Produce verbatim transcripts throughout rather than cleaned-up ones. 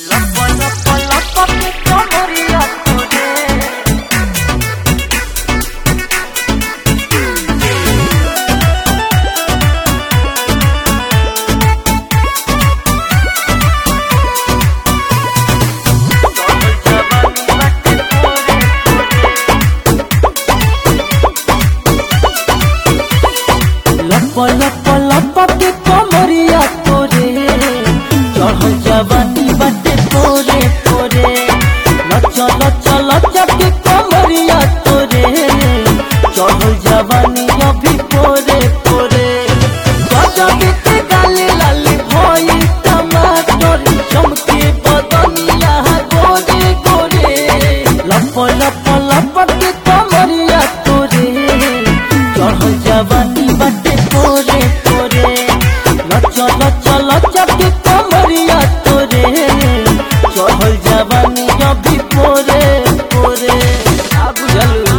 लप लप लप के कमरिया तोरे लप लप लप के कमरिया तोरे चढ़ल जवानी बाटे तोरे तोरे लच लच लच के कमरिया तोरे चढ़ल जवानी अभी तोरे तोरे गजब के गाले लाली भई टमाटर चमके बदनिया गोरे गोरे लप लप लप के कमरिया तोरे चढ़ल जवानी बाटे तोरे तोरे लच लच लच के कमरिया तोरे चढ़ल जवानी अभी पोरे पोरे आ बुझलू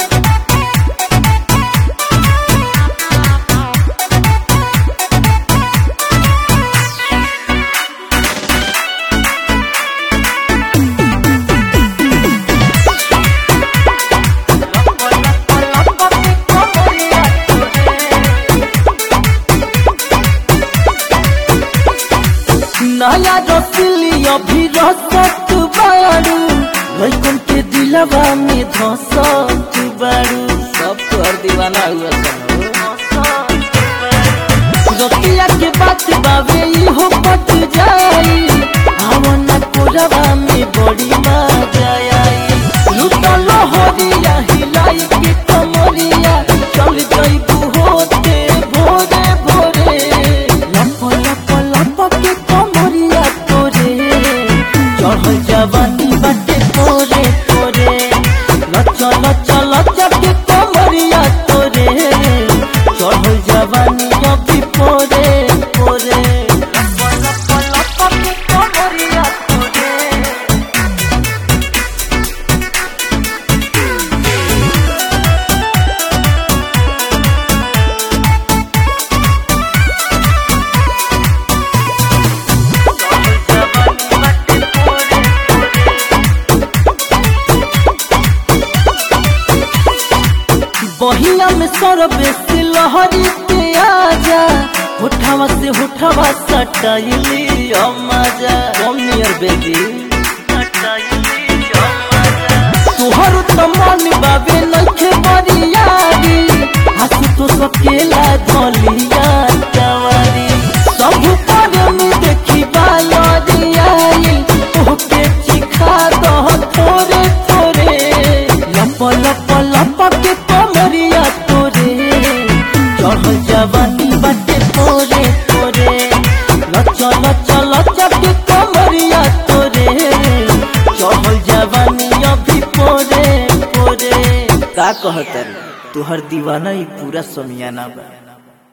नया रसिली अभी रसत बारू लइकन के दिलवा में धसत बारू सब तोहर दीवाना हुआ रतिया के बात बावे इहो पट जाई आवना कोरवा में बड़ी मजा आई लुटल हरिया हिलाई के कमरिया चल जाइबू होते भोरे भोरे लप लप लप के कमरिया तोरे चढ़ल जवानी बाटे तोरे तोरे लच लच लच के कमरिया तोरे चढ़ल जवानी अभी पोरे पोरे लप लप लप के कमरिया तोरे बहिया में सरबे से लहरी के आजा होठावा से होठावा सटाइली मजा कम नियर बेबी तोहर तो मन बाबे नखे बरियारी हंस तो सकेला धलिया जवारी सब पर में देखी बालरियाई ओके चिखा दह थोरे थोरे लप लप लप के कमरिया तोरे चढ़ल जवानी बाटे तोरे तोरे लच लच लच के कमरिया तोरे चढ़ल जवानी अभी पोरे पोरे का कहत तुहर दीवाना ही पूरा समियाना बा।